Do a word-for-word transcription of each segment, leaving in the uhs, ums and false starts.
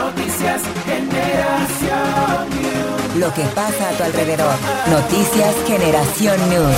Noticias Generación News. Lo que pasa a tu alrededor. Noticias Generación News.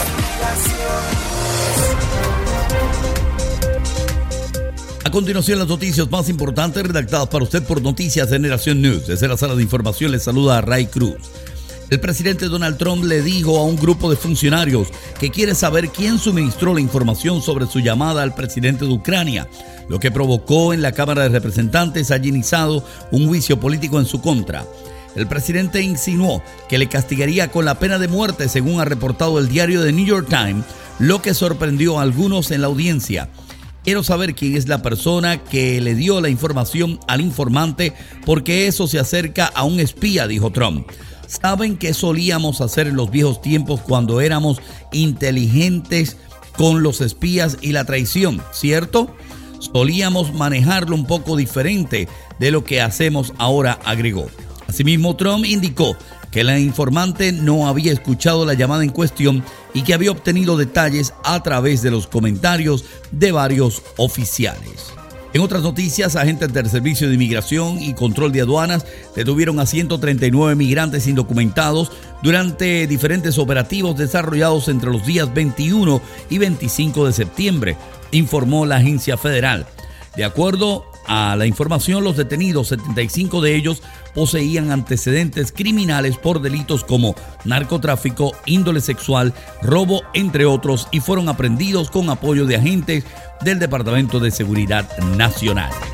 A continuación, las noticias más importantes redactadas para usted por Noticias Generación News. Desde la sala de información les saluda a Ray Cruz. El presidente Donald Trump le dijo a un grupo de funcionarios que quiere saber quién suministró la información sobre su llamada al presidente de Ucrania, lo que provocó en la Cámara de Representantes haya iniciado un juicio político en su contra. El presidente insinuó que le castigaría con la pena de muerte, según ha reportado el diario The New York Times, lo que sorprendió a algunos en la audiencia. Quiero saber quién es la persona que le dio la información al informante, porque eso se acerca a un espía, dijo Trump. Saben qué solíamos hacer en los viejos tiempos cuando éramos inteligentes con los espías y la traición, ¿cierto? Solíamos manejarlo un poco diferente de lo que hacemos ahora, agregó. Asimismo, Trump indicó que la informante no había escuchado la llamada en cuestión y que había obtenido detalles a través de los comentarios de varios oficiales. En otras noticias, agentes del Servicio de Inmigración y Control de Aduanas detuvieron a ciento treinta y nueve migrantes indocumentados durante diferentes operativos desarrollados entre los días veintiuno y veinticinco de septiembre, informó la agencia federal. De acuerdo a la información, los detenidos, setenta y cinco de ellos, poseían antecedentes criminales por delitos como narcotráfico, índole sexual, robo, entre otros, y fueron aprehendidos con apoyo de agentes del Departamento de Seguridad Nacional.